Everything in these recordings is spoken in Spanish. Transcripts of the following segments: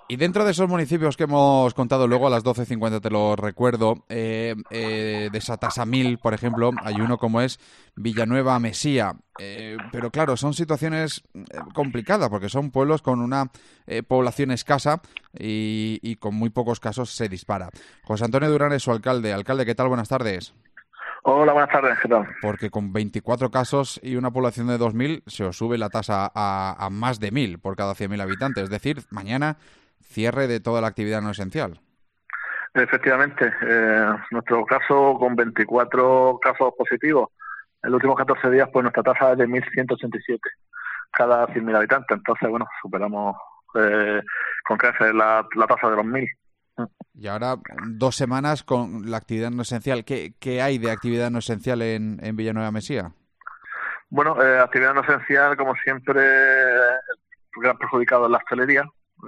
Y dentro de esos municipios que hemos contado luego a las 12:50 te lo recuerdo, de Satasamil, por ejemplo, hay uno como es Villanueva Mesía. Pero claro, son situaciones complicadas porque son pueblos con una población escasa y con muy pocos casos se dispara. José Antonio Durán es su alcalde. Alcalde, ¿qué tal? Buenas tardes. Hola, buenas tardes, ¿qué tal? Porque con 24 casos y una población de 2.000 se os sube la tasa a más de 1.000 por cada 100.000 habitantes. Es decir, mañana cierre de toda la actividad no esencial. Efectivamente, nuestro caso con 24 casos positivos, en los últimos 14 días, pues nuestra tasa es de 1.187 cada 100.000 habitantes. Entonces, bueno, superamos con creces la tasa de los 1.000. Y ahora 2 semanas con la actividad no esencial. ¿Qué hay de actividad no esencial en Villanueva Mesía? Bueno, actividad no esencial, como siempre, gran perjudicado en la hostelería.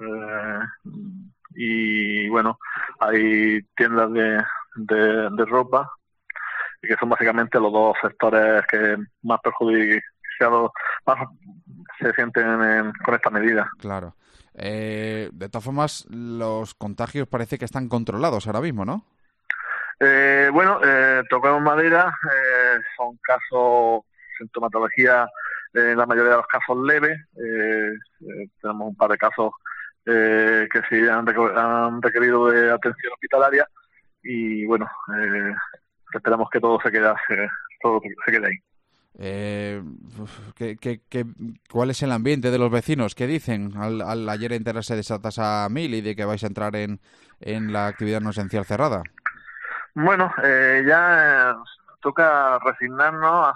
Y bueno, hay tiendas de ropa, que son básicamente los dos sectores que más perjudicados más se sienten con esta medida. Claro. De todas formas, los contagios parece que están controlados ahora mismo, ¿no? Bueno, tocamos madera, son casos, sintomatología, en la mayoría de los casos leves. Tenemos un par de casos que sí han requerido de atención hospitalaria y bueno, esperamos que todo se quede ahí. Eh, ¿Cuál es el ambiente de los vecinos? ¿Qué dicen al ayer enterarse de esa tasa 1.000 y de que vais a entrar en la actividad no esencial cerrada? Bueno, ya toca resignarnos,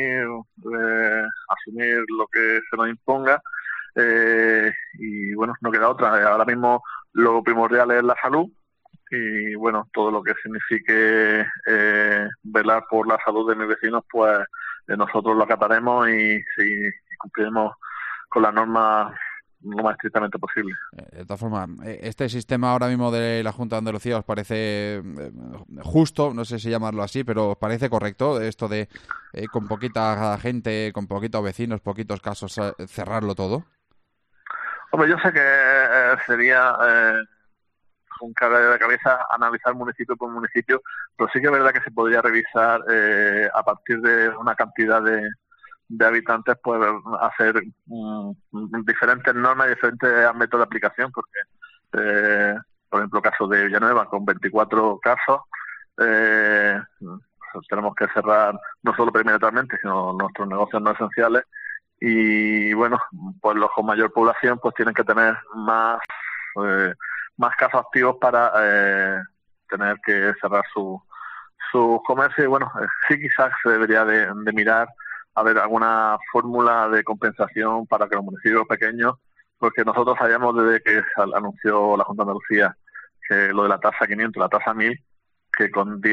asumir lo que se nos imponga y bueno, no queda otra. Ahora mismo lo primordial es la salud y bueno, todo lo que signifique velar por la salud de mis vecinos, pues nosotros lo acataremos y cumpliremos con las normas lo más estrictamente posible. De todas formas, este sistema ahora mismo de la Junta de Andalucía os parece justo, no sé si llamarlo así, pero os parece correcto esto de con poquita gente, con poquitos vecinos, poquitos casos, cerrarlo todo. Hombre, yo sé que sería con cara de cabeza analizar municipio por municipio, pero sí que es verdad que se podría revisar a partir de una cantidad de habitantes, pues hacer diferentes normas y diferentes métodos de aplicación, porque por ejemplo, caso de Villanueva con 24 casos, tenemos que cerrar no solo perimetralmente, sino nuestros negocios no esenciales. Y bueno, pues los con mayor población pues tienen que tener más casos activos para tener que cerrar su comercio. Y bueno, sí quizás se debería de mirar a ver alguna fórmula de compensación para que los municipios pequeños, porque nosotros sabíamos desde que anunció la Junta de Andalucía que lo de la tasa 500, la tasa 1.000, que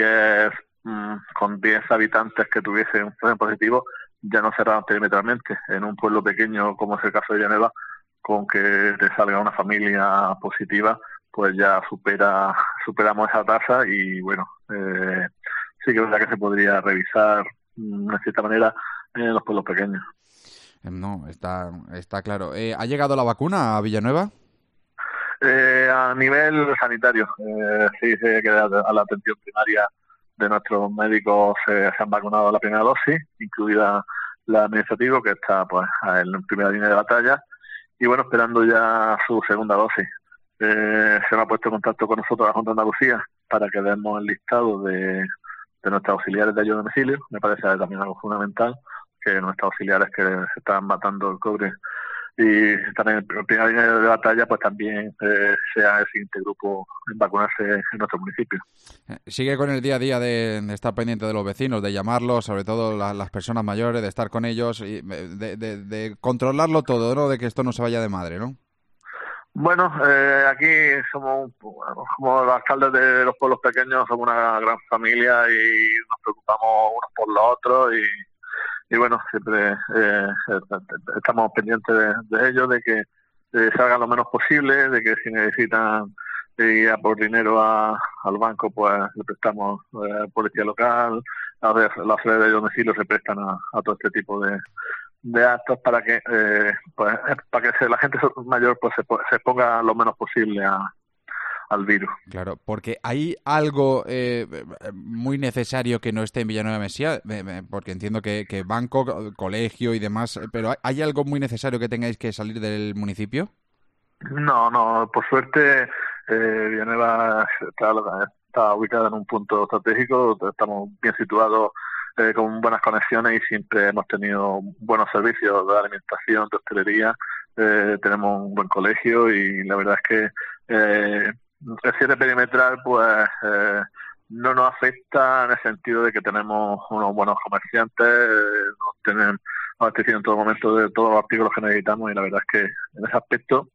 con 10 habitantes que tuviesen un test positivo ya no cerraban perimetralmente. En un pueblo pequeño como es el caso de Villanueva, con que te salga una familia positiva, pues ya superamos esa tasa y bueno, sí que es verdad que se podría revisar de cierta manera en los pueblos pequeños. No, está claro. ¿Ha llegado la vacuna a Villanueva? A nivel sanitario, sí sé que a la atención primaria de nuestros médicos se han vacunado la primera dosis, incluida la administrativa, que está pues en primera línea de batalla, y bueno, esperando ya su segunda dosis. Se me ha puesto en contacto con nosotros la Junta de Andalucía para que demos el listado de nuestros auxiliares de ayuda a domicilio. Me parece también algo fundamental, que nuestros auxiliares que se están matando el cobre y están en primera línea de batalla, pues también sea el siguiente grupo en vacunarse en nuestro municipio. Sigue con el día a día de estar pendiente de los vecinos, de llamarlos, sobre todo las personas mayores, de estar con ellos, y de controlarlo todo, ¿no? De que esto no se vaya de madre, ¿no? Bueno, aquí somos como los alcaldes de los pueblos pequeños, somos una gran familia y nos preocupamos unos por los otros y bueno, siempre estamos pendientes de ellos, de que salgan lo menos posible, de que si necesitan ir a por dinero al banco, pues le prestamos policía local, las redes de domicilio se prestan a todo este tipo de actos para que la gente mayor pues se exponga lo menos posible al virus. Claro, porque hay algo muy necesario que no esté en Villanueva de Mesía, porque entiendo que banco, colegio y demás, pero ¿hay algo muy necesario que tengáis que salir del municipio? No, por suerte Villanueva está ubicada en un punto estratégico, estamos bien situados, con buenas conexiones y siempre hemos tenido buenos servicios de alimentación, de hostelería, tenemos un buen colegio y la verdad es que el cierre perimetral pues no nos afecta en el sentido de que tenemos unos buenos comerciantes, nos tienen abastecido en todo momento de todos los artículos que necesitamos y la verdad es que en ese aspecto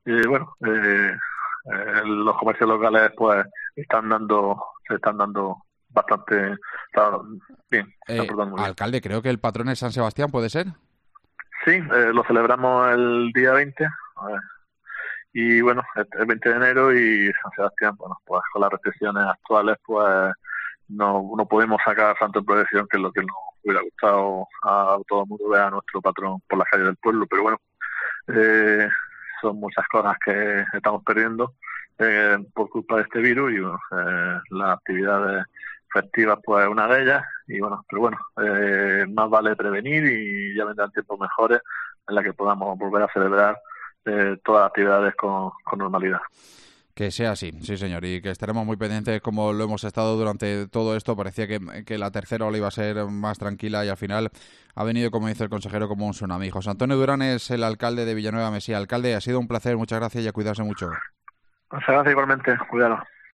los comercios locales pues se están dando bastante bien, se están portando muy bien. Alcalde, creo que el patrón es San Sebastián, ¿puede ser? Sí, lo celebramos el día 20 y bueno, el 20 de enero y San Sebastián, bueno, pues con las restricciones actuales pues no pudimos sacar santo en procesión, que es lo que nos hubiera gustado a todo el mundo ver a nuestro patrón por las calles del pueblo, pero bueno, son muchas cosas que estamos perdiendo por culpa de este virus y bueno, las actividades festivas pues una de ellas y bueno, pero bueno, más vale prevenir y ya vendrán tiempos mejores en la que podamos volver a celebrar todas las actividades con normalidad. Que sea así, sí señor, y que estaremos muy pendientes como lo hemos estado durante todo esto. Parecía que la tercera ola iba a ser más tranquila y al final ha venido, como dice el consejero, como un tsunami. José Antonio Durán es el alcalde de Villanueva de Mesía. Alcalde, ha sido un placer, muchas gracias y a cuidarse mucho. Muchas gracias igualmente, cuidado.